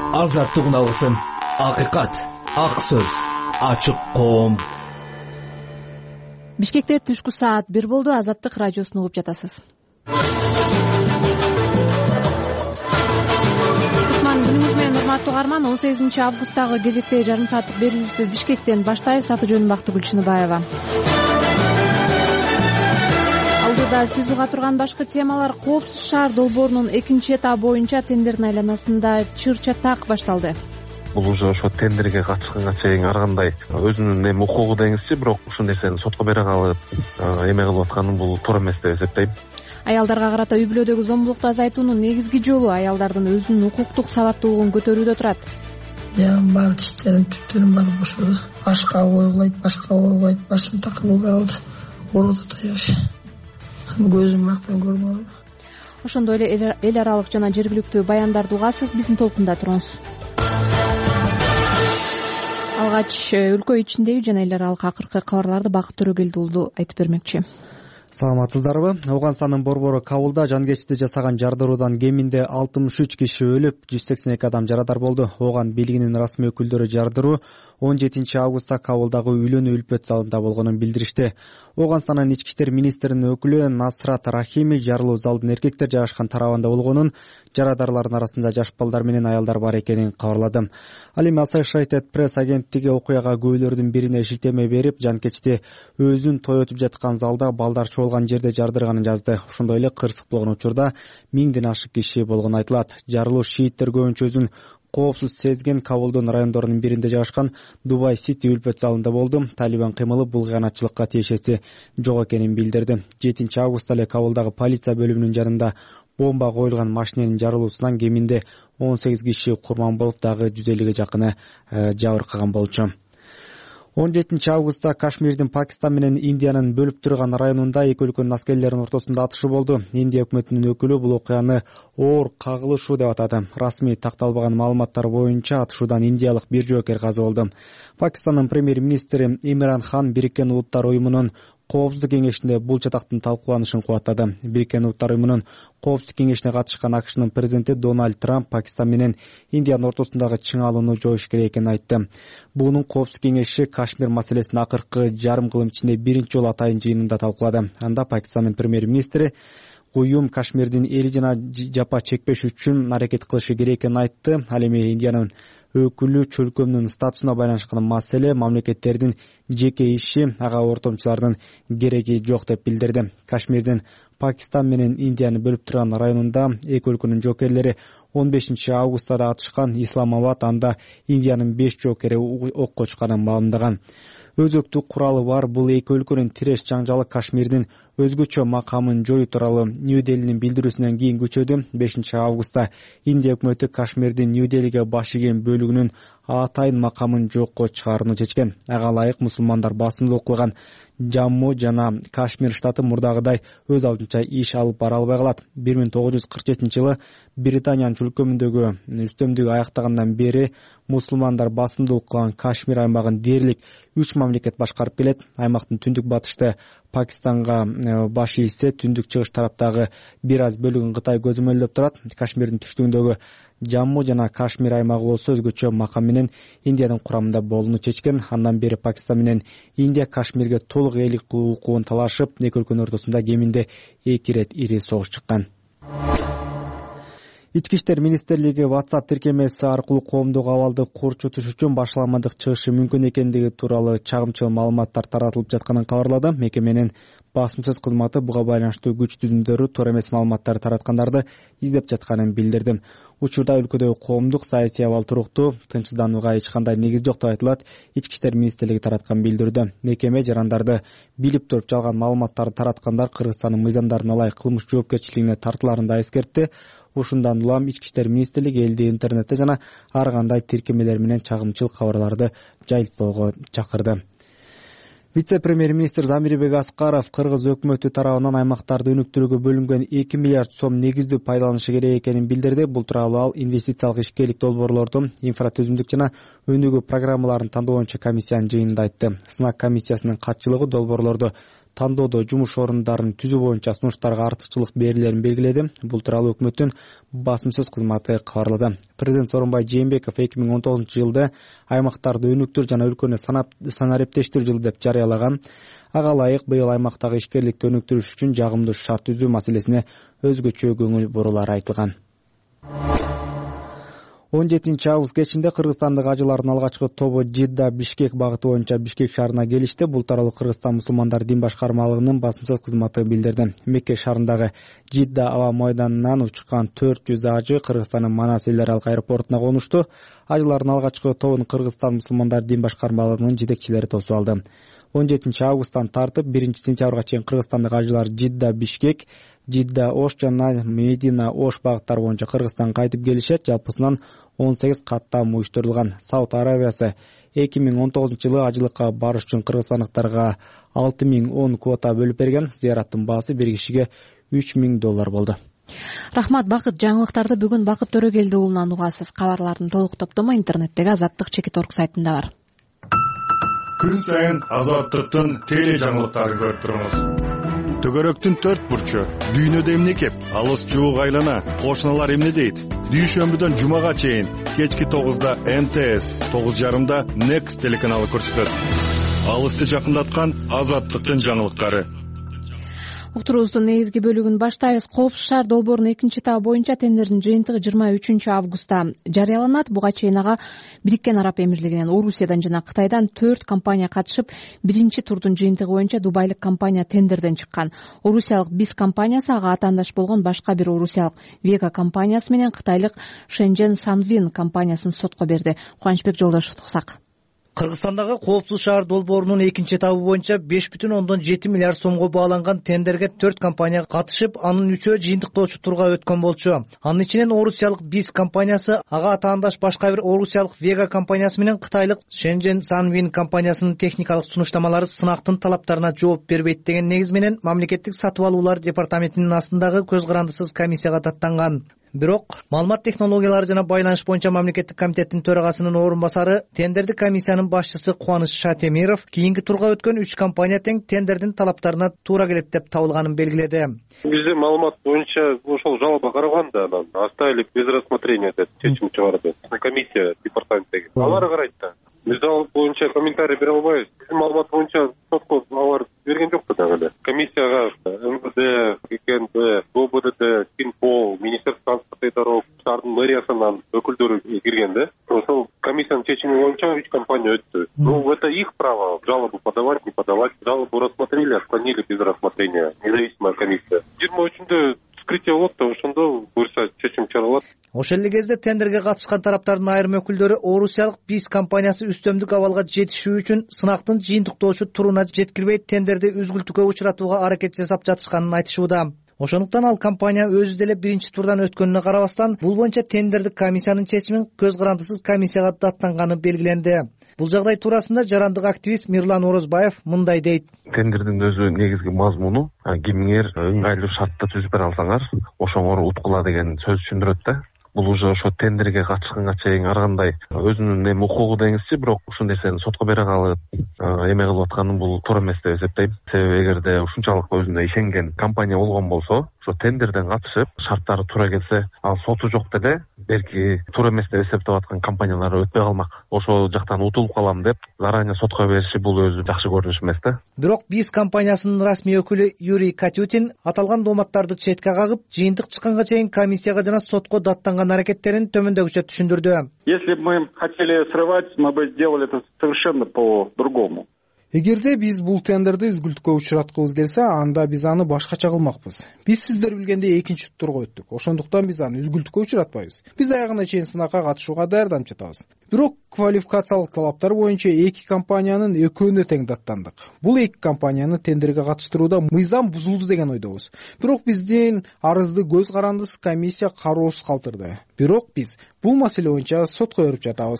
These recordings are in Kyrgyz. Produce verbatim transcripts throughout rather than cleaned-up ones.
азаттык алгысым, акыйкат, ак сөз, ачык коом. Бишкекте түшкү саат бир болду. Азаттык радиосун угуп жатасыз. Күнүңүз менен урматтуу угарман. он сегизинчи августтагы кезектеги жарым сааттык берүүбүздү Бишкектен баштайбыз. Аты жөнүм Бактыгүл Чыныбаева. Алдыда сиз уга турган башкы темалар: коопсуз шаар долбоорунун экинчи этабы боюнча тендердин айланасында чыр чатак башталды. Бул уже ошо тендерге катышканга чейин ар кандай өзүнүн эми укугу деңизчи, бирок ушул нерсени сотко бере калып эме кылып атканы бул туура эмес деп эсептейм. Аялдарга карата үй бүлөдөгү зомбулукту азайтуунун негизги жолу аялдардын өзүнүн укуктук сабаттуулугун көтөрүүдө турат. Баары тиштерим, түптөрүм баары бошоду. Башка койгулайт, башка койгулайт, башым такылып калды. Ооруду таябай. Көзүм мактан көрдүм. Ошондой эле эл аралык жана жергиликтүү баяндарды угасыз, биздин толкунда туруңуз. Алгач өлкө ичиндеги жана эл аралык акыркы кабарларды Бакыт Төрөгелди уулу айтып бермекчи. Саламатсыздарбы? Ауганстандын Борбору Кабулда жанкечти жасаган жардыруудан кеминде алтымыш үч киши өлүп, жүз сексен эки адам жарадар болду. Ооган бийлигинин расмий өкүлдөрү жардыруу он жетинчи августта Кабулдагы үйлөнүү үлпөт залында болгонун билдиришти. Оогандын ички иштер министринин өкүлү Насрат Рахими жарылуу залдын эркектер жайгашкан тарабында болгонун, жарадарлардын арасында жаш балдар менен аялдар бар экенин кабарлады. Ал эми Associated Press агенттиги окуяга күбөлөрдүн бирине шилтеме берип, жанкечти өзүн той өтүп жаткан залда балдар чогулган жерде жардырганын жазды. Ошондой эле кырсык болгон учурда миңден ашык киши болгону айтылат. Жарылуу шииттер көбүнчө өзүн коопсуз сезген Кабулдун райондорунун биринде жайгашкан Дубай Сити үлпөт залында болду. Талибан кыймылы бул кыянатчылыкка тиешеси жок экенин билдирди. жетинчи августта эле Кабулдагы полиция бөлүмүнүн жанында бомба коюлган машиненин жарылуусунан кеминде он сегиз киши курман болуп, дагы жүз элүүгө жакыны жабыркаган болчу. он жетинчи августта Кашмирдин Пакистан менен Индиянын бөлүп турган районунда эки өлкөнүн аскерлеринин ортосунда атышуу болду. Индия өкмөтүнүн өкүлү бул окуяны оор кагылышуу деп атады. Расмий такталбаган маалыматтар боюнча атышуудан индиялык бир жоокер каза болду. Пакистандын премьер-министри Имран Хан Бириккен Улуттар уюмунун Коопсуздук кеңешинде бул чатактын талкууланышын кубаттады. Бириккен Улуттар уюмунун Коопсуздук кеңешине катышкан АКШнын президенти Дональд Трамп Пакистан менен Индиянын ортосундагы чыңалууну жоюш керек экенин айтты. Буунун Коопсуздук кеңеши Кашмир маселесин акыркы жарым кылым ичинде биринчи жолу атайын жыйынында талкуулады. Анда Пакистандын премьер-министри уюм Кашмирдин эли жана жапа чекпеш үчүн аракет кылышы керек экенин айтты. Ал эми Индиянын өкүлү чөлкөмдүн статусуна байланышкан маселе мамлекеттердин жеке иши, ага ортомчулардын кереги жок деп билдирди. Кашмирдин Пакистан менен Индияны бөлүп турган районунда эки өлкөнүн жоокерлери он бешинчи августта да атышкан. Исламабад анда Индиянын беш жоокери окко чыкканын маалымдаган. Өзөктүү куралы бар бул эки өлкөнүн тиреш жаңжалы Кашмирдин өзгөчө макамын жоюу тууралуу Нью-Делинин билдирүүсүнөн кийин күчөдү. бешинчи августта Индия өкмөтү Кашмирдин Нью-Делиге баш ийген бөлүгүнүн атайын макамын жокко чыгарууну чечкен. Ага ылайык мусулмандар басымдуулук кылган Жамму жана Кашмир штаты мурдагыдай өз алдынча иш алып бара албай калат. бир миң тогуз жүз кырк жетинчи жылы Британиянын чөлкөмүндөгү үстөмдүгү аяктагандан бери мусулмандар басымдуулук кылган Кашмир аймагын дээрлик үч мамлекет башкарып келет. Аймактын түндүк батышты Пакистанга баш ийсе, түндүк чыгыш тараптагы бир аз бөлүгүн Кытай көзөмөлдөп турат. Кашмирдин түштүгүндөгү Жамму жана Кашмир аймагы болсо өзгөчө макам менен Индиянын курамында болууну чечкен. Андан бери Пакистан менен Индия Кашмирге толук ээлик кылуу укугун талашып, эки өлкөнүн ортосунда кеминде эки ирет ири согуш чыккан. Ички иштер министрлиги WhatsApp тиркемеси аркылуу коомдук абалды курчутуш үчүн башаламадык чыгышы мүмкүн экендиги тууралуу чагымчыл маалыматтар таратылып жатканын кабарлады. Мекеменин басымсыз кызматы буга байланыштуу күч түзүмдөрү туура эмес маалыматтар тараткандарды издеп жатканын билдирди. Учурда өлкөдөгү коомдук саясий абал туруктуу, тынчсызданууга эч кандай негиз жок деп айтылат. Ички иштер министрлиги тараткан билдирүүдө мекеме жарандарды билип туруп жалган маалыматтарды тараткандар Кыргызстандын мыйзамдарына ылайык кылмыш жоопкерчилигине тартыларын да эскертти. Ушундан улам Ички иштер министрлиги элди интернетте жана ар кандай тиркемелер менен чагымчыл кабарларды жайылтпоого чакырды. Вице-премьер-министр Замирбек Аскаров Кыргыз өкмөтү тарабынан аймактарды өнүктүрүүгө бөлүнгөн эки миллиард сом негиздүү пайдаланышы керек экенин билдирди. Бул тууралуу ал инвестициялык ишкерлик долбоорлорду, инфратүзүмдүк жана өнүгүү программаларын тандоо боюнча комиссиянын жыйынында айтты. Сынак комиссиясынын катчылыгы долбоорлорду тандоодо жумуш орундарын түзүү боюнча сунуштарга артыкчылык берилерин белгиледи. Бул тууралуу өкмөттүн басым сөз кызматы кабарлады. Президент Сооронбай Жээнбеков эки миң он тогузунчу жылды аймактарды өнүктүр жана өлкөнү санариптештир жылы деп жарыялаган. Ага ылайык быйыл аймактагы ишкерликти өнүктүрүш үчүн жагымдуу шарт түзүү маселесине өзгөчө көңүл бурулары айтылган. он жетинчи август кечинде кыргызстандык ажылардын алгачкы тобу Жидда Бишкек багыты боюнча Бишкек шаарына келишти. Бул тууралуу Кыргызстан мусулмандар дин башкармалыгынын басым сөз кызматы билдирди. Мекке шаарындагы Жидда аба майданынан учкан төрт жүз ажы Кыргызстандын Манас эл аралык аэропортуна конушту. Ажылардын алгачкы тобун Кыргызстан мусулмандар дин башкармалыгынын жетекчилери тосуп алды. он жетинчи августтан тартып биринчи сентябрга чейин кыргызстандык ажылар Жидда Бишкек, Жидда Ош жана Медина Ош багыттары боюнча Кыргызстанга кайтып келишет. Жалпысынан он сегиз каттам уюштурулган. Сауд Арабиясы эки миң он тогузунчу жылы ажылыкка барыш үчүн кыргызстандыктарга алты миң он квота бөлүп берген. Зыяраттын баасы бир кишиге үч миң доллар болду. Рахмат, Бакыт. Жаңылыктарды бүгүн Бакыт Төрөгелди уулунан угасыз. Кабарлардын толук топтому интернеттеги Азаттык чекит орг сайтында бар. Күн сайын Азаттыктын теле жаңылыктарын көрүп туруңуз. Төгөрөктүн төрт бурчу, дүйнөдө эмне кеп, алыс жуук айлана, кошуналар эмне дейт? Дүйшөмбүдөн жумага чейин кечки тогузда Н Т С, тогуз жарымда Next телеканалы көрсөтөт. Алысты жакындаткан Азаттыктын жаңылыктары. Уктуруубуздун негизги бөлүгүн баштайбыз. Коопсуз шаар долбоорунун экинчи этабы боюнча тендердин жыйынтыгы жыйырма үчүнчү августта жарыяланат. Буга чейин ага Бириккен Араб Эмирлигинен, Орусиядан жана Кытайдан төрт компания катышып, биринчи турдун жыйынтыгы боюнча дубайлык компания тендерден чыккан. Орусиялык Биз компаниясы ага атаандаш болгон башка бир орусиялык Вега компаниясы менен кытайлык Шэньчжэн Санвин компаниясын сотко берди. Кубанычбек Жолдошев туксак. Кыргызстандагы коопсуз шаар долбоорунун экинчи этабы боюнча беш бүтүн ондон жети миллиард сомго бааланган тендерге төрт компания катышып, анын үчөө жыйынтыктоочу турга өткөн болчу. Анын ичинен орусиялык Биз компаниясы ага атаандаш башка бир орусиялык Вега компаниясы менен кытайлык Шэньчжэн Санвин компаниясынын техникалык сунуштамалары сынактын талаптарына жооп бербейт деген негиз менен мамлекеттик сатып алуулар департаментинин астындагы көз карандысыз комиссияга даттанган. Бирок маалымат технологиялары жана байланыш боюнча мамлекеттик комитеттин төрагасынын орун басары, тендерди комиссиянын башчысы Кубаныч Шатемиров кийинки турга өткөн үч компания тең тендердин талаптарына туура келет деп табылганын белгиледи. Бизде маалымат боюнча ошол жалоба караган да, анан оставили без рассмотрения деп чечим чыгарды. Комиссия департаменттеги. Алар карайт да. Биз ал боюнча комментарий бере албайбыз. Биздин маалымат боюнча сотко алар берген жок да дагы. Комиссияга М В Д, К К Н Б, О Б Д Д, Кинпол, Министерство транспорта и дорог, шаардын мэриясынан өкүлдөрү кирген да. Ошол комиссиянын чечими боюнча үч компания өттү. Ну, это их право жалобу подавать, не подавать. Жалобу рассмотрели, отклонили без рассмотрения. Независимая комиссия. жыйырма үчүндө вскрытие болот да, ошондо буюрса чечим чыгарылат. Ошол эле кезде тендерге катышкан тараптардын айрым өкүлдөрү орусиялык Биз компаниясы үстөмдүк абалга жетишүү үчүн сынактын жыйынтыктоочу туруна жеткирбей тендерди үзгүлтүккө учуратууга аракет жасап жатышканын айтышууда. Ошондуктан ал компания өзү деле биринчи турдан өткөнүнө карабастан, бул боюнча тендердик комиссиянын чечимин көз карандысыз комиссияга даттанганы белгиленди. Бул жагдай туурасында жарандык активист Мирлан Орозбаев мындай дейт. Тендердин өзү негизги мазмуну кимиңер ыңгайлуу шартты түзүп бере алсаңар, ошоңор уткула деген сөз түшүндүрөт да. Бул уже ошо тендерге катышканга чейин ар кандай өзүнүн эми укугу деңизчи, бирок ушул нерсени сотко бере калып эме кылып атканы бул туура эмес деп эсептейм. Себеби эгерде ушунчалык өзүнө ишенген компания болгон болсо, ошо тендерден катышып, шарттары туура келсе, ал соту жок деле берки туура эмес деп эсептеп аткан компаниялар өтпөй калмак. Ошол жактан утулуп калам деп заранее сотко бериши бул өзү жакшы көрүнүш эмес да. Бирок Биз компаниясынын расмий өкүлү Юрий Катютин аталган дооматтарды четке кагып, жыйынтык чыкканга чейин комиссияга жана сотко даттанган аракеттерин төмөндөгүчө түшүндүрдү. Если бы мы хотели срывать, мы бы сделали это совершенно по-другому. Эгерде биз бул тендерди үзгүлтүккө учураткыбыз келсе, анда биз аны башкача кылмакпыз. Биз сиздер билгендей экинчи турга өттүк. Ошондуктан биз аны үзгүлтүккө учуратпайбыз. Биз аягына чейин сынакка катышууга даярданып жатабыз. Бирок квалификациялык талаптар боюнча эки компаниянын экөөнө тең даттандык. Бул эки компанияны тендерге катыштырууда мыйзам бузулду деген ойдобуз. Бирок биздин арызды көз карандысыз комиссия кароосуз калтырды. Бирок биз бул маселе боюнча сотко берип жатабыз.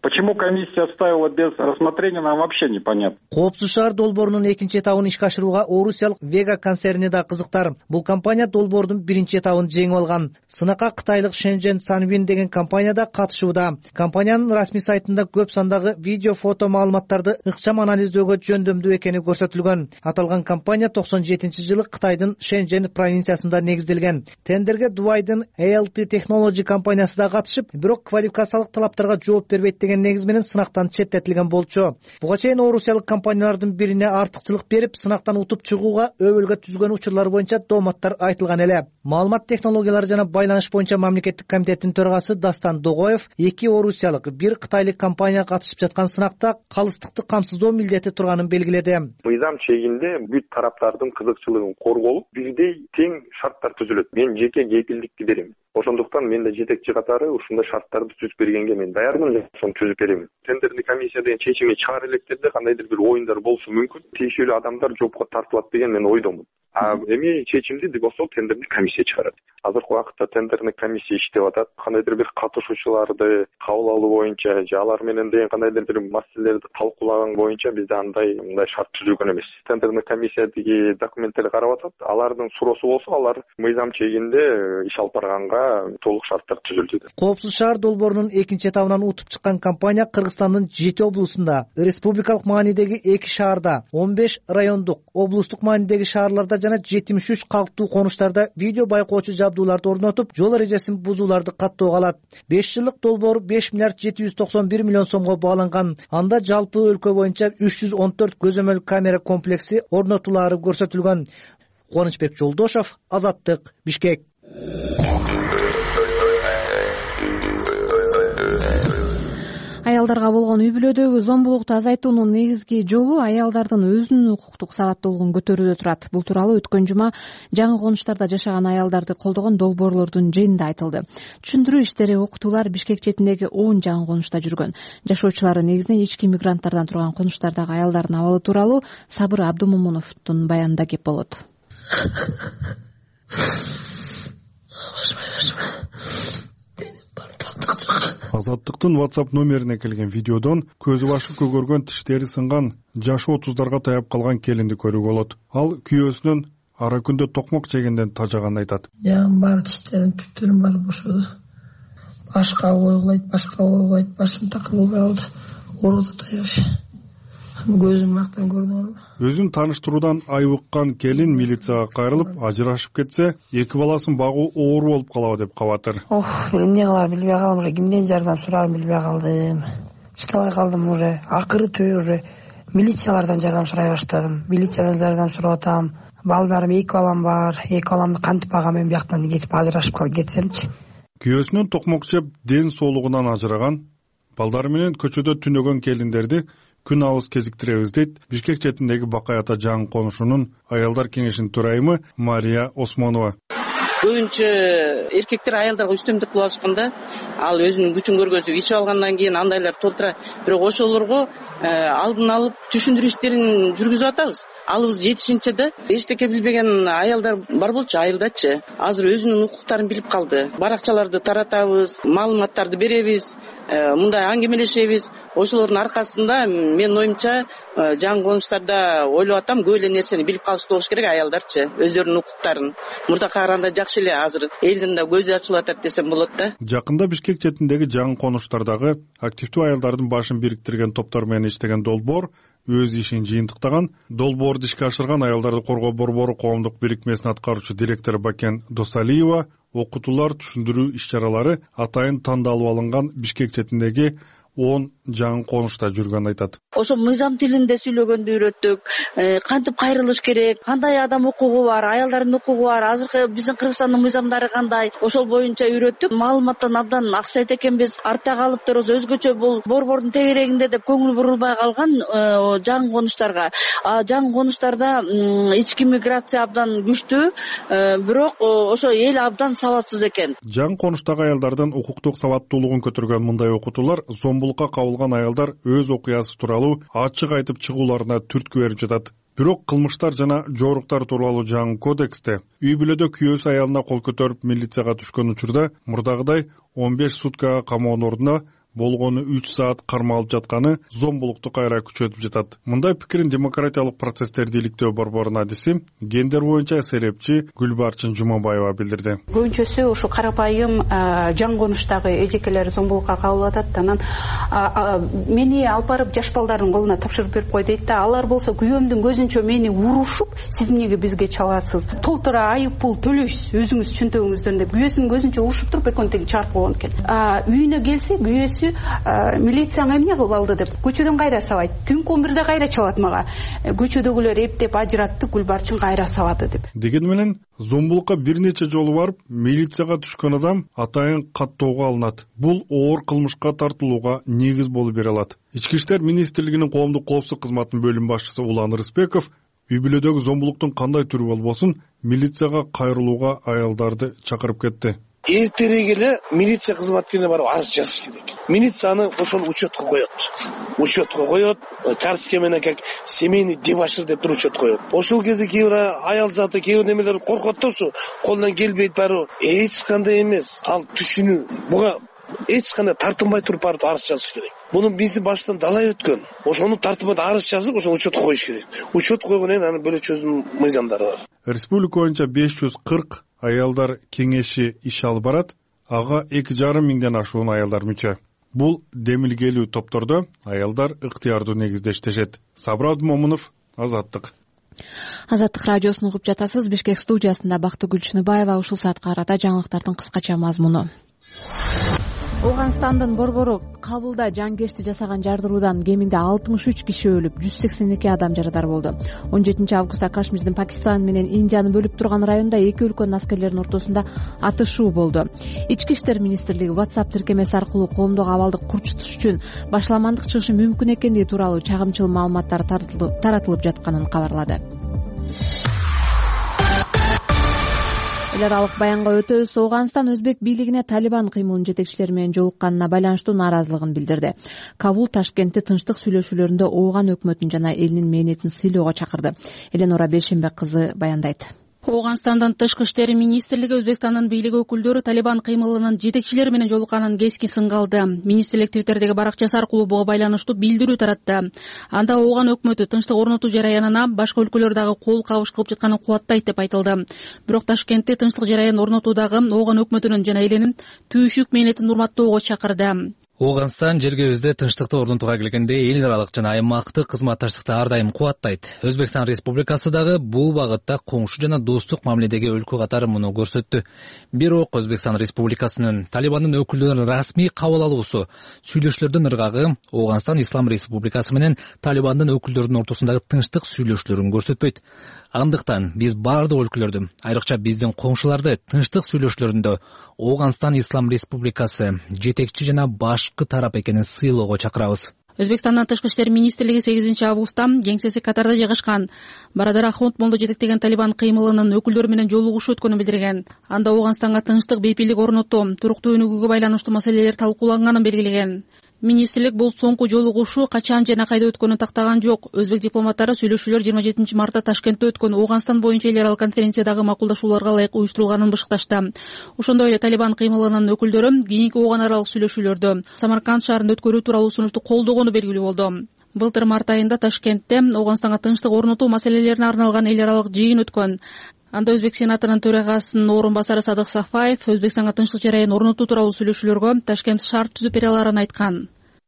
Почему комиссия оставила без рассмотрения, нам вообще непонятно. Коопсуз шаар долбоорунун экинчи этабын ишке ашырууга орусиялык Вега концерни да кызыктар. Бул компания долбоордун биринчи этабын жеңип алган. Сынакка кытайлык Shenzhen Sanwin деген компания да катышууда. Компаниянын расмий сайтында көп сандагы видео, фото маалыматтарды ыкчам анализдөөгө жөндөмдүү экени көрсөтүлгөн. Аталган компания токсон жетинчи жылы Кытайдын Shenzhen провинциясында негизделген. Тендерге Дубайдын A L T Technology компаниясы да катышып, бирок квалификациялык талаптарга жооп бербейт деген негиз менен сынактан четтетилген болчу. Буга чейин орусиялык компаниялардын бирине артыкчылык берип, сынактан утуп чыгууга өбөлгө түзгөн учурлар боюнча дооматтар айтылган эле. Маалымат технологиялары жана байланыш боюнча мамлекеттик комитеттин төрагасы Дастан Догоев эки орусиялык, бир кытайлык компания катышып жаткан сынакта калыстыкты камсыздоо милдети турганын белгиледи. Мыйзам чегинде бүт тараптардын кызыкчылыгын корголуп, бирдей тең шарттар түзүлөт. Мен жеке кепилдикти берем. Ошондуктан мен да жетекчи катары ушундай шарттарды түзүп бергенге мен даярмын, ошону түзүп берем. Тендердик комиссия деген чечимге чыгар электерде кандайдыр бир оюндар болушу мүмкүн. Тийиштүү адамдар жоопко тартылат деген мен ойдомун. А эми чечимди ошол тендердик комиссия чыгарат. Азыркы убакытта тендердик комиссия иштеп атат. Кандайдыр бир катышуучуларды кабыл алуу боюнча же алар менен деген кандайдыр бир маселелерди талкуулаган боюнча бизде андай мындай шарт түзүлгөн эмес. Тендердик комиссиядагы документтерди карап атат. Алардын суроосу болсо, алар мыйзам чегинде иш алып барганга толук шарттар түзүлдү. Коопсуз шаар долбоорунун экинчи этабынан утуп чыккан компания Кыргызстандын жети облусунда, республикалык маанидеги эки шаарда, он беш райондук, облустук маанидеги шаарларда жана жетимиш үч калктуу конуштарда видео байкоочу жабдууларды орнотуп, жол эрежесин бузууларды каттоого алат. беш жылдык долбоор беш миллиард жети жүз токсон бир миллион сомго бааланган. Анда жалпы өлкө боюнча үч жүз он төрт көзөмөл камера комплекси орнотулаары көрсөтүлгөн. Кубанычбек Жолдошов, Азаттык, Бишкек. Аялдарга болгон үй бүлөдөгү зомбулукту азайтуунун негизги жолу аялдардын өзүнүн укуктук сабаттуулугун көтөрүүдө турат. Бул тууралуу өткөн жума жаңы конуштарда жашаган аялдарды колдогон долбоорлордун жыйынында айтылды. Түшүндүрүү иштери, окутуулар Бишкек четиндеги он жаңы конушта жүргөн. Жашоочулары негизинен ички мигранттардан турган конуштардагы аялдардын абалы тууралуу Сабыр Абдымомуновдун баянында кеп болот. Азаттыктын WhatsApp номерине келген видеодон көзү башы көгөргөн, тиштери сынган, жашы отуздарга таяп калган келинди көрүүгө болот. Ал күйөөсүнүн ара күндө токмок жегенден тажаганын айтат. Жагым бар, тиштерим, түптөрүм бар бошоду. Башка ойгулайт, башка ойгулайт, башым такылып калды. Ооруду таябай. Көзүм мактан көрдүңөрбү? Өзүн тааныштыруудан айбыккан келин милицияга кайрылып, ажырашып кетсе, эки баласын багуу оор болуп калабы деп кабатыр. Ох, эмне кылар билбей калдым, уже кимден жардам сурарын билбей калдым. Чыдабай калдым уже. Акыры түбү уже милициялардан жардам сурай баштадым. Милициядан жардам сурап атам. Балдарым, эки балам бар. Эки баламды кантип багам, мен бияктан кетип ажырашып калып кетсемчи. Күйөөсүнөн токмок жеп, ден соолугунан ажыраган, балдары менен көчөдө түнөгөн келиндерди күн алыс кезиктиребиз дейт Бишкек четиндеги Бакай ата жаңы конушунун аялдар кеңешинин төрайымы Мария Осмонова. Көбүнчө эркектер аялдарга үстөмдүк кылып алышканда, ал өзүнүн күчүн көргөзүп ичип алгандан кийин андайлар толтура. Бирок ошолорго алдын алып түшүндүрүү иштерин жүргүзүп атабыз. Алыбыз жетишинче да эчтеке билбеген аялдар бар болчу, айылдачы. Азыр өзүнүн укуктарын билип калды. Баракчаларды таратабыз, маалыматтарды беребиз, мындай аңгемелешебиз. Ошолордун аркасында мен оюмча жаңы конуштарда ойлоп атам, көп эле нерсени билип калышты болуш керек аялдарчы, өздөрүнүн укуктарын. Мурдакка караганда жакшы эле азыр элдин да көзү ачылып атат десем болот да. Жакында Бишкек четиндеги жаңы конуштардагы активдүү аялдардын башын бириктирген топтор менен иштеген долбоор өз ишин жыйынтыктаган. Долбоорду ишке ашырган аялдарды коргоо борбору коомдук бирикмесинин аткаруучу директору Бакен Досалиева окутуулар, түшүндүрүү иш-чаралары атайын тандалып алынган Бишкек четиндеги он жаңы конушта жүргөнүн айтат. Ошо мыйзам тилинде сүйлөгөндү үйрөттүк. Кантип кайрылыш керек, кандай адам укугу бар, аялдардын укугу бар, азыркы биздин Кыргызстандын мыйзамдары кандай, ошол боюнча үйрөттүк. Маалыматтан абдан аксайт экенбиз. Артта калып туруп өзгөчө бул борбордун тегерегинде деп көңүл бурулбай калган жаңы конуштарга. Жаңы конуштарда ички миграция абдан күчтүү, бирок ошо эл абдан сабатсыз экен. Жаңы конуштагы аялдардын укуктук сабаттуулугун көтөргөн мындай окутуулар зомбулукка кабылган аялдар өз окуясы тууралуу ачык айтып чыгууларына түрткү берип жатат. Бирок кылмыштар жана жоруктар тууралуу жаңы кодексте үй бүлөдө күйөөсү аялына кол көтөрүп милицияга түшкөн учурда мурдагыдай он беш суткага камоонун ордуна болгону үч саат кармалып жатканы зомбулукту кайра күчөтүп жатат. Мындай пикирин демократиялык процесстерди иликтөө борборунун адиси, гендер боюнча серепчи Гүлбарчын Жумабаева билдирди. Көбүнчөсү ушу карапайым жан конуштагы эжекелер зомбулукка кабылып атат. Анан мени алып барып жаш балдардын колуна тапшырып берип кой дейт да. Алар болсо күйөөмдүн көзүнчө мени урушуп, сиз эмнеге бизге чаласыз? Толтура айып пул төлөйсүз өзүңүз чөнтөгүңүздөн деп күйөөсүнүн көзүнчө урушуп туруп экөөнү тең чыгарып койгон экен. Үйүнө келсе күйөөсү милицияга эмне кылып алды деп көчөдөн кайра сабайт. Түнкү он бирде кайра чалат мага. Көчөдөгүлөр эптеп ажыратты, Гүлбарчын кайра сабады деп. Деген менен зомбулукка бир нече жолу барып, милицияга түшкөн адам атайын каттоого алынат. Бул оор кылмышка тартылууга негиз болуп бере алат. Ички иштер министрлигинин коомдук коопсуздук кызматынын бөлүм башчысы Улан Рыспеков үй бүлөдөгү зомбулуктун кандай түрү болбосун милицияга кайрылууга аялдарды чакырып кетти. Эртерээк эле милиция кызматкерине барып арыз жазыш керек. Милиция аны ошону учетко коет. Учетко коет, карточка менен как семейный дебошир деп туруп учет коет. Ошол кезде кээ бир аял заты, кээ бир немелер коркот да, ушу колунан келбейт барып. Эч кандай эмес. Ал түшүнүү. Буга эч кандай тартынбай туруп барып арыз жазыш керек. Буну биздин баштан далай өткөн. Ошону тартынбай арыз жазып, ошону учетко коюш керек. Учет койгондон анын бөлөк чөзүм мыйзамдары бар. Республика боюнча беш жүз кырк аялдар кеңеши иш алып барат. Ага эки жарым миңден ашуун аялдар мүчө. Бул демилгелүү топтордо аялдар ыктыярдуу негизде иштешет. Сабыр Абдымомунов, Азаттык. Азаттык радиосун угуп жатасыз. Бишкек студиясында Бактыгүл Чыныбаева. Ушул саатка карата жаңылыктардын кыскача мазмуну. Ооганстандын борбору Кабулда жангечти жасаган жардыруудан кеминде алтымыш үч киши өлүп, жүз сексен эки адам жарадар болду. он жетинчи августта Кашмирдин Пакистан менен Индияны бөлүп турган районунда эки өлкөнүн аскерлеринин ортосунда атышуу болду. Ички иштер министрлиги WhatsApp тиркемеси аркылуу коомдук абалды курчутуш үчүн башаламандык чыгышы мүмкүн экендиги тууралуу чагымчыл маалыматтар таратылып жатканын кабарлады. Эл аралык баянга өтөбүз. Ооганстан өзбек бийлигине Талибан кыймылынын жетекчилери менен жолукканына байланыштуу нааразылыгын билдирди. Кабул Ташкентте тынчтык сүйлөшүүлөрүндө Ооган өкмөтүн жана элинин мээнетин сыйлоого чакырды. Эленора Бейшембек кызы баяндайт. Ооганстандын тышкы иштер министрлиги Өзбекстандын бийлиги өкүлдөрү Талибан кыймылынын жетекчилери менен жолукканын кескин сынга алды. Министрлик Твиттердеги баракчасы аркылуу буга байланыштуу билдирүү таратты. Анда Ооган өкмөтү тынчтык орнотуу жараянына башка өлкөлөр дагы кол кабыш кылып жатканын кубаттайт деп айтылды. Бирок Ташкентте тынчтык жараянын орнотуудагы Ооган өкмөтүнүн жана элинин түйшүк мээнетин урматтоого чакырды. Ооганстан жергебизде тынчтыкты орнотууга келгенде эл аралык жана аймактык кызматташтыкты ар дайым кубаттайт. Өзбекстан Республикасы дагы бул багытта коңшу жана достук мамиледеги өлкө катары муну көрсөттү. Бирок Өзбекстан Республикасынын Талибандын өкүлдөрүнүн расмий кабыл алуусу, сүйлөшүүлөрдүн ыргагы Ооганстан Ислам Республикасы менен Талибандын өкүлдөрүнүн ортосундагы тынчтык сүйлөшүүлөрүн көрсөтпөйт. Андыктан биз бардык өлкөлөрдү, айрыкча биздин коңшуларды тынчтык сүйлөшүүлөрүндө Ооганстан Ислам Республикасы жетекчи жана башкы тарап экенин сыйлоого чакырабыз. Өзбекстандын тышкы иштер министрлиги сегизинчи августта кеңсеси Катарда жайгашкан Барадар Ахмад Молдо жетектеген Талибан кыймылынын өкүлдөрү менен жолугушуу өткөнүн билдирген. Анда Ооганстанга тынчтык, бейпилдик орнотуу, туруктуу өнүгүүгө байланыштуу маселелер талкууланганын белгилеген. Министрлик бул соңку жолугушуу качан жана кайда өткөнүн тактаган жок. Өзбек дипломаттары сүйлөшүүлөр жыйырма жетинчи мартта Ташкентте өткөн Ооганстан боюнча эл аралык конференциядагы макулдашууларга ылайык уюштурулганын бышыкташты. Ошондой эле Талибан кыймылынын өкүлдөрү кийинки Ооган аралык сүйлөшүүлөрдө Самарканд шаарында өткөрүү тууралуу сунушту колдогону белгилүү болду. Былтыр март айында Ташкентте Ооганстанга тынчтык орнотуу маселелерине арналган эл аралык жыйын өткөн. Анда Өзбек Сенатынын төрагасынын орун басары Садык Сафаев Өзбекстанга тынчтык жараянын орнотуу тууралуу сүйлөшүүлөргө Ташкент шарт түзүп бере аларын айткан.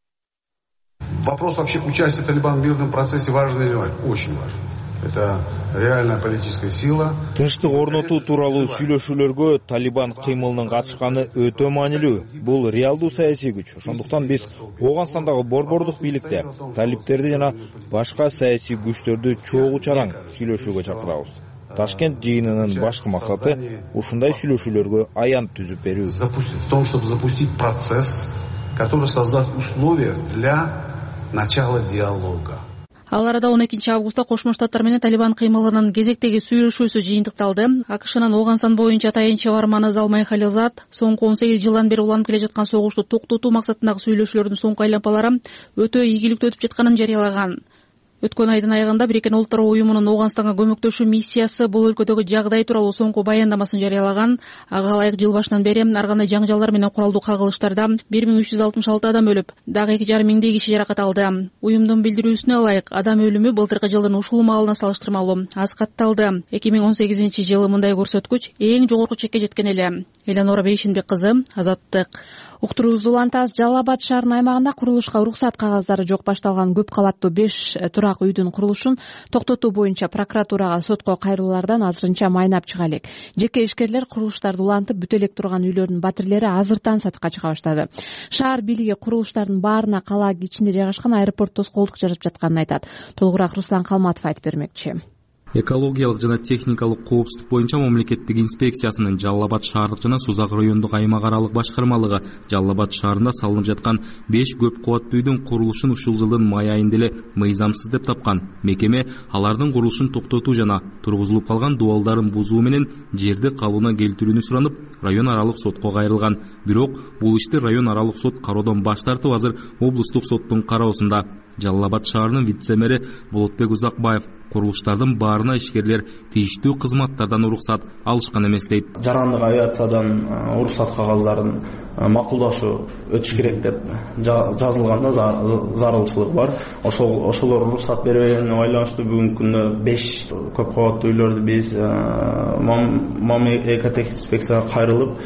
Вопрос вообще участия Талибана в мирном процессе важный или очень важный. Это реальная политическая сила. Тынчтык орнотуу тууралуу сүйлөшүүлөргө Талибан кыймылынын катышканы өтө маанилүү. Бул реалдуу саясий күч. Ошондуктан биз Ооганстандагы борбордук бийликте талиптерди жана башка саясий күчтөрдү чогуу чараң сүйлөшүүгө чакырабыз. Ташкент жыйынынын башкы максаты ушундай сүйлөшүүлөргө аянт түзүп берүү. В том, чтобы запустить процесс, который создаст условия для начала диалога. Ал арада он экинчи августта Кошмо Штаттар менен Талибан кыймылынын кезектеги сүйлөшүүсү жыйынтыкталды. АКШнын Ооганстан боюнча атайын чабарманы Залмай Халилзад соңку он сегиз жылдан бери уланып келе жаткан согушту токтотуу максатындагы сүйлөшүүлөрдүн соңку айлампалары өтө ийгиликтүү өтүп жатканын жарыялаган. Өткөн айдын аягында Бириккен Улуттар уюмунун Ооганстанга көмөктөшүү миссиясы бул өлкөдөгү жагдай тууралуу соңку баяндамасын жарыялаган. Ага ылайык жыл башынан бери ар кандай жаңжалдар менен куралдуу кагылыштарда бир миң үч жүз алтымыш алты адам өлүп, дагы эки жарым миңдей киши жаракат алды. Уюмдун билдирүүсүнө ылайык адам өлүмү былтыркы жылдын ушул маалына салыштырмалуу аз катталды. эки миң он сегизинчи жылы мындай көрсөткүч эң жогорку чекке жеткен эле. Эленора Бейшинбек кызы, Азаттык. Уктуруубузду улантабыз. Жалал Абад шаарынын аймагында курулушка уруксат кагаздары жок башталган көп кабаттуу беш турак үйдүн курулушун токтотуу боюнча прокуратурага сотко кайрылуулардан азырынча майнап чыга элек. Жеке ишкерлер курулуштарды улантып бүтө элек турган үйлөрдүн батирлери азыртан сатыкка чыга баштады. Шаар бийлиги курулуштардын баарына кала ичинде жайгашкан аэропорт тоскоолдук жарып жатканын айтат. Толугураак Руслан Калматов айтып бермекчи. Экологиялык жана техникалык коопсуздук боюнча мамлекеттик инспекциясынын Жалал Абад шаардык жана Сузак райондук аймак аралык башкармалыгы Жалал Абад шаарында салынып жаткан беш көп кубаттуу үйдүн курулушун ушул жылдын май айында эле мыйзамсыз деп тапкан. Мекеме алардын курулушун токтотуу жана тургузулуп калган дубалдарын бузуу менен жерди кабылына келтирүүнү суранып, район аралык сотко кайрылган. Бирок бул ишти район аралык сот кароодон баш тартып, азыр облустук соттун кароосунда. Жалал Абад шаарынын вице-мэри Болотбек Узакбаев курулуштардын баарына ишкерлер тийиштүү кызматтардан уруксат алышкан эмес дейт. Жарандык авиациядан уруксат кагаздарын макулдашуу өтүш керек деп жазылганда зарылчылык бар. Ошол ошолор уруксат бербегенине байланыштуу бүгүнкү күндө беш көп кабаттуу үйлөрдү биз мам экотех инспекцияга кайрылып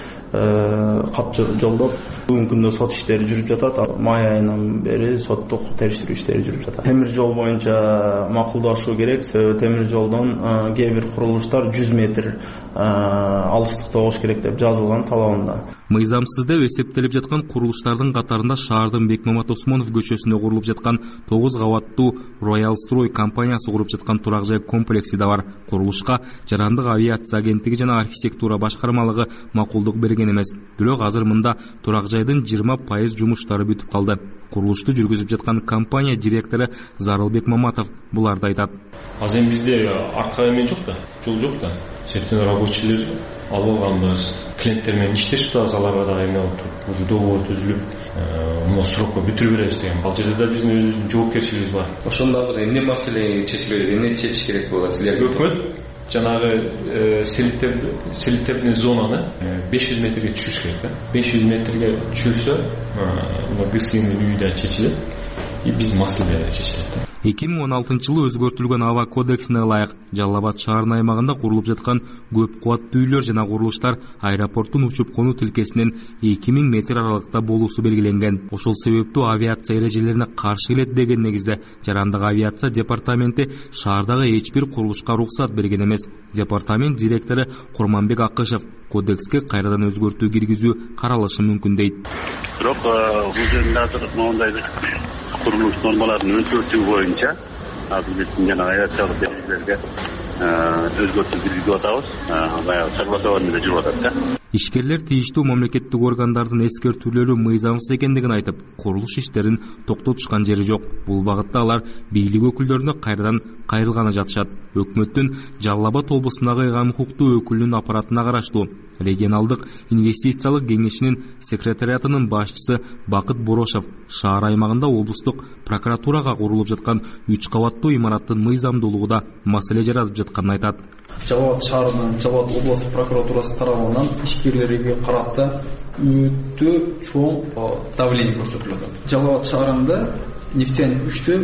кап жолдоп бүгүнкү күндө сот иштери жүрүп жатат. Май айынан бери соттук териштирүү иштери жүрүп жатат. Темир жол боюнча макулдашуу керек. Темир жолдон кээ бир курулуштар жүз метр алыстыкта болуш керек деп жазылган талабында. Мыйзамсыз деп эсептелип жаткан курулуштардын катарында шаардын Бекмамат Осмонов көчөсүндө курулуп жаткан тогуз кабаттуу Royal Строй компаниясы куруп жаткан турак жай комплекси да бар. Курулушка Жарандык авиация агенттиги жана архитектура башкармалыгы макулдук берген эмес. Бирок азыр мында турак жайдын жыйырма пайыз жумуштары бүтүп калды. Курулушту жүргүзүп жаткан компания директору Зарылбек Маматов буларды айтат. Азыр эми бизде арка эме жок да, жол жок да. Сертен рабочийлер алып алганбыз. Клиенттер менен иштешип атабыз, аларга да эме алып туруп, уже договор түзүлүп, мына срокко бүтүрүп беребиз деген. Ал жерде да биздин өзүбүздүн жоопкерчилигибиз бар. Ошондо азыр эмне маселени чечилет, эмне чечиш керек болот силерге? Өкмөт жанагы селитебный зонаны беш жүз метрге түшүрүш керек да. беш жүз метрге түшүрсө, мына ГСИнин үйдөн чечилет, и биз маселе чечилет. эки миң он алтынчы жылы өзгөртүлгөн аба кодексине ылайык Жалал Абад шаарынын аймагында курулуп жаткан көп кубаттуу үйлөр жана курулуштар аэропорттун учуп конуу тилкесинен эки миң метр аралыкта болуусу белгиленген. Ошол себептүү авиация эрежелерине каршы келет деген негизде Жарандык авиация департаменти шаардагы эч бир курулушка уруксат берген эмес. Департамент директору Курманбек Акышев кодекске кайрадан өзгөртүү киргизүү каралышы мүмкүн дейт. Бирок бул жерде азыр моундай курулуш нормаларын өзгөртүү боюнча биздин жана авиациялык эрежелерге өзгөртүү киргизип атабыз. Баягы согласованиеде жүрүп атат да. Ишкерлер тийиштүү мамлекеттик органдардын эскертүүлөрү мыйзамсыз экендигин айтып, курулуш иштерин токтотушкан жери жок. Бул багытта алар бийлик өкүлдөрүнө кайрадан кайрылганы жатышат. Өкмөттүн Жалал Абад облусундагы ыйгам укуктуу өкүлүнүн аппаратына караштуу регионалдык инвестициялык кеңешинин секретариатынын башчысы Бакыт Борошов шаар аймагында облустук прокуратурага курулуп жаткан үч кабаттуу имараттын мыйзамдуулугуда маселе жаратып жатканын айтат. Жалал Абад шаарынын Жалал Абад облустук прокуратурасы тарабынан ишкерлерге карата өтө чоң давление көрсөтүлүп атат. Жалал Абад шаарында нефтяник үчтө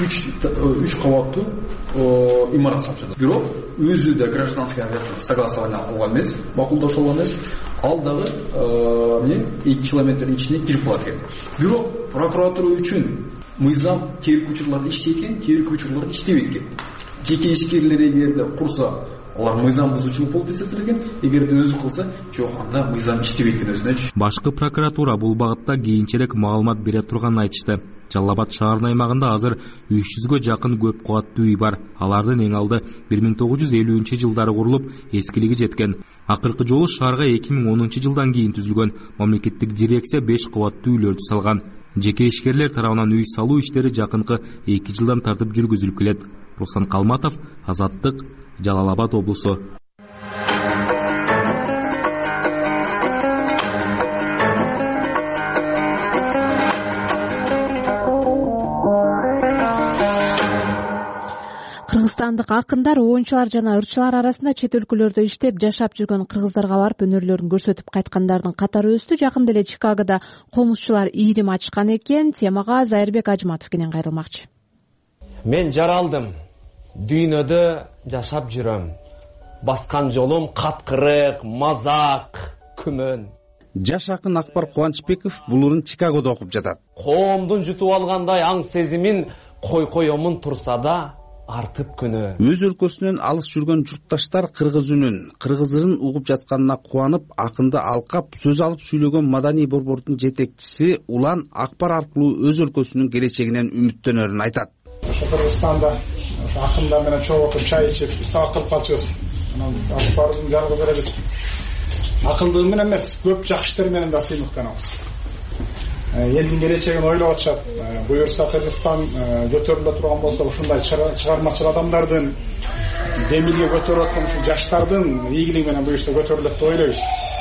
үч кабаттуу имарат салып жатат. Бирок өзү да гражданский авиация согласование алган эмес, макулдашуу алган эмес. Ал дагы эмне эки километрдин ичине кирип калат экен. Бирок прокуратура үчүн мыйзам керик учурларда иштейт экен, керик учурларда иштебейт экен. Жеке ишкерлер эгерде курса, алар мыйзам бузуучулук болуп эсептелген, эгерде өзү кылса, жок, анда мыйзам иштебейт экен өзүнө. Башкы прокуратура бул багытта кийинчерээк маалымат бере турганын айтышты. Жалал Абад шаарынын аймагында азыр үч жүзгө жакын көп кубаттуу үй бар. Алардын эң алды бир миң тогуз жүз элүүнчү жылдары курулуп, эскилиги жеткен. Акыркы жолу шаарга эки миң онунчу жылдан кийин түзүлгөн мамлекеттик дирекция беш кубаттуу үйлөрдү салган. Жеке ишкерлер тарабынан үй салуу иштери жакынкы эки жылдан тартып жүргүзүлүп келет. Руслан Калматов, Азаттык, Жалал Абад облусу. Кыргызстандык акындар, оюнчулар жана ырчылар арасында чет өлкөлөрдө иштеп жашап жүргөн кыргыздарга барып өнөрлөрүн көрсөтүп кайткандардын катары өстү. Жакында эле Чикагодо комузчулар ийрим ачышкан экен. Темага Зайырбек Ажматов кенен кайрылмакчы. Мен жаралдым, дүйнөдө жашап жүрөм. Баскан жолум каткырык, мазак, күмөн. Жаш акын Акбар Кубанычбеков булурун Чикагодо окуп жатат. Коомдун жутуп алгандай аң сезимин кой-койомун турса да артып күнөө. Өз өлкөсүнөн алыс жүргөн журтташтар кыргыз үнүн, кыргыз ырын угуп жатканына кубанып, акынды алкап сөз алып сүйлөгөн маданий борбордун жетекчиси Улан Акбар аркылуу өз өлкөсүнүн келечегинен үмүттөнөрүн айтат. Ошо Кыргызстанда акындар менен чогуу отуруп чай ичип, саак кылып калчубуз. Анан Акбардын жалгыз эле биз акылдыгы менен эмес, көп жакшы иштер менен да сыймыктанабыз. Элдин келечегин ойлоп атышат. Буюрса Кыргызстан көтөрүлө турган болсо, ушундай чыгармачыл адамдардын, демилге көтөрүп аткан ушу жаштардын ийгилиги менен буюрса көтөрүлөт деп ойлойбуз.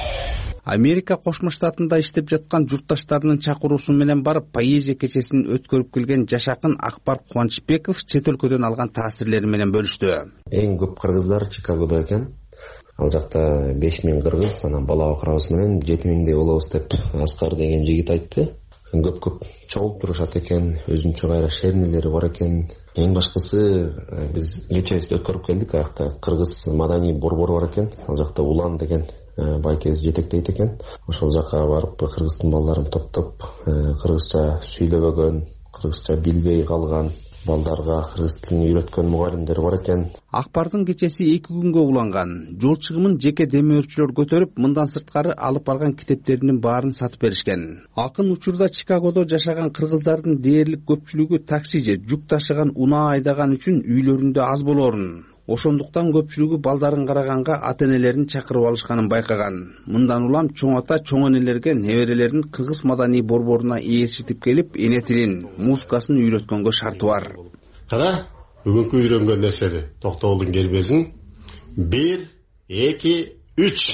Америка Кошмо Штатында иштеп жаткан журтташтарынын чакыруусу менен барып поэзия кечесин өткөрүп келген жаш акын Акбар Кубанычбеков чет өлкөдөн алган таасирлери менен бөлүштү. Эң көп кыргыздар Чикагодо экен. Ал жакта беш миң кыргыз, анан бала окурабыз менен жети миңдей болобуз деп Аскар деген жигит айтты. Көп-көп чогулуп турушат экен, өзүнчө кайра шернелери бар экен. Эң башкысы биз кечебизди өткөрүп келдик, аякта кыргыз маданий борбору бар экен. Ал жакта Улан деген байкебиз жетектейт экен. Ошол жака барып кыргыздын балдарын топтоп, кыргызча сүйлөбөгөн, кыргызча билбей калган балдарга кыргыз тилин үйрөткөн мугалимдер бар экен. Акбардын кечеси эки күнгө уланган. Жол чыгымын жеке демөөрчүлөр көтөрүп, мындан сырткары алып барган китептеринин баарын сатып беришкен. Акын учурда Чикагодо жашаган кыргыздардын дээрлик көпчүлүгү такси же жүк ташыган унаа айдаган үчүн үйлөрүндө аз болоорун. Ошондуктан көпчүлүгү балдарын караганга ата-энелерин чакырып алышканын байкаган. Мындан улам чоң ата чоң энелерге неберелерин кыргыз маданий борборуна ээрчитип келип, эне тилин, музыкасын үйрөткөнгө шарты бар. Кара, бүгүнкү үйрөнгөн нерсени токтоолдун кербезин бир, эки, үч.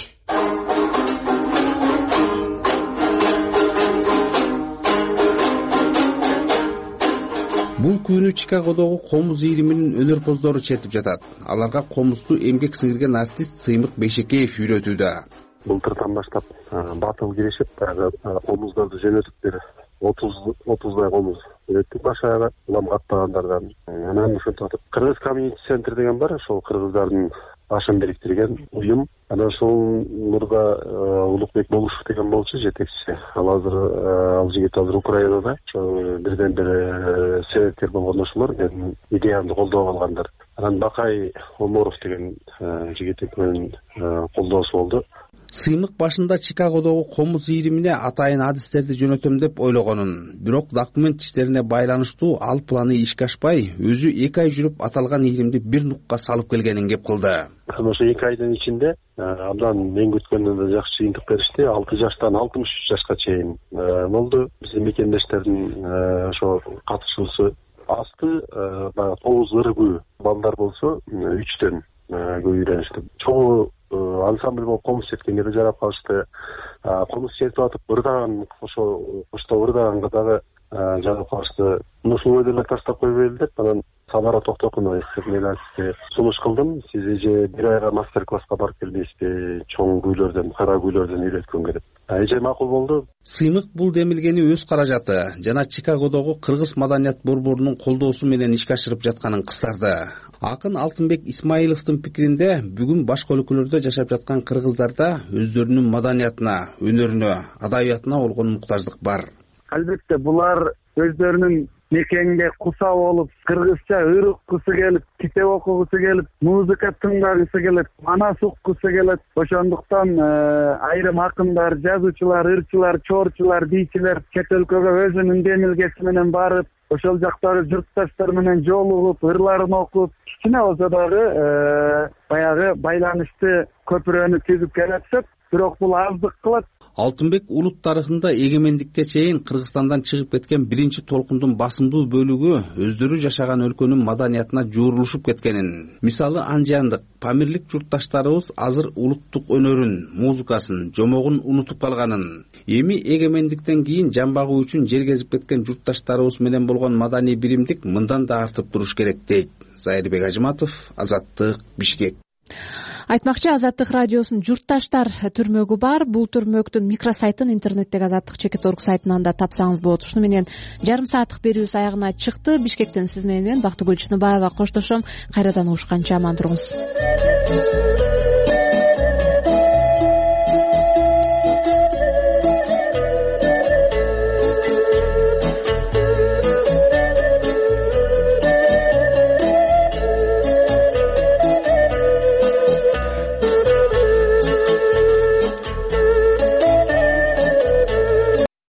Бул күнү Чикагодогу комуз ийриминин өнөрпоздору чертип жатат. Аларга комузду эмгек сиңирген артист Сыймык Бейшекеев үйрөтүүдө. Былтыртан баштап батыл киришип, комуздарды жөнөтүп бери отуздай комуз үйрөттүк башага, улам каттагандардан. Анан ошентип Кыргыз комьюнити центр деген бар, ошол кыргыздардын башын бириктирген уюм. Анан ошол мурда Улукбек Болушев деген болчу жетекчиси. Ал азыр ал жигит азыр Украинада. Ошо бирден бир себепкер болгон ошолор, менин идеямды колдоп алгандар. Анан Бакай Оморов деген жигит менен колдоосу болду. Сыймык башында Чикагодогу комуз ийримине атайын адистерди жөнөтөм деп ойлогонун, бирок документ иштерине байланыштуу ал планы ишке ашпай, өзү эки ай жүрүп аталган ийримди бир нукка салып келгенин кеп кылды. Ошо эки айдын ичинде абдан мен күткөндөн да жакшы жыйынтык беришти. алты жаштан алтымыш үч жашка чейин болду. Биздин мекендештердин ошо катышуусу асты, баягы тогуз ыргүү балдар болсо үчтөн көп үйрөнүштү. Чогуу ансамбль болуп комуз черткенге да жарап калышты. Комуз чертип атып ырдаган, ошо кошто ырдаганга дагы жарап калышты. Ушул ойду эле таштап койбойлу деп, анан Самара Токтокунова артистке сунуш кылдым. Сиз эже бир айга мастер-класска барып келбейсизби? Чоң күүлөрдөн, кара күүлөрдөн үйрөткөнгө деп. Эже макул болду. Сыймык бул демилгени өз каражаты жана Чикагодогу кыргыз маданият борборунун колдоосу менен ишке ашырып жатканын кыстарды. Акын Алтынбек Исмаиловдун пикиринде, бүгүн башка өлкөлөрдө жашап жаткан кыргыздарда өздөрүнүн маданиятына, өнөрүнө, адабиятына болгон муктаждык бар. Албетте булар өздөрүнүн мекенге куса болуп, кыргызча ыр уккусу келип, китеп окугусу келип, музыка тыңдагысы келет, манас уккусу келет. Ошондуктан айрым акындар, жазуучулар, ырчылар, чорчулар, бийчилер чет өлкөгө өзүнүн демилгеси менен барып, ошол жактагы журтташтар менен жолугуп, ырларын окуп, кичине болсо дагы баягы байланышты көпүрөнү түзүп келатышат. Бирок бул аздык кылат. Алтынбек улут тарыхында эгемендикке чейин Кыргызстандан чыгып кеткен биринчи толкундун басымдуу бөлүгү өздөрү жашаган өлкөнүн маданиятына жуурулушуп кеткенин, мисалы анжандык, памирлик журтташтарыбыз азыр улуттук өнөрүн, музыкасын, жомогун унутуп калганын, эми эгемендиктен кийин жамбагуу үчүн жер кезип кеткен журтташтарыбыз менен болгон маданий биримдик мындан да артып туруш керек дейт. Зайырбек Ажыматов, Азаттык, Бишкек. Айтмакчы, Азаттык радиосунун журтташтар түрмөгү бар. Бул түрмөктүн микросайтын интернеттеги азаттык чекит орг сайтынан да тапсаңыз болот. Ушуну менен жарым сааттык берүүбүз аягына чыкты. Бишкектен сиз менен Бактыгүл Чыныбаева коштошом. Кайрадан угушканча аман туруңуз.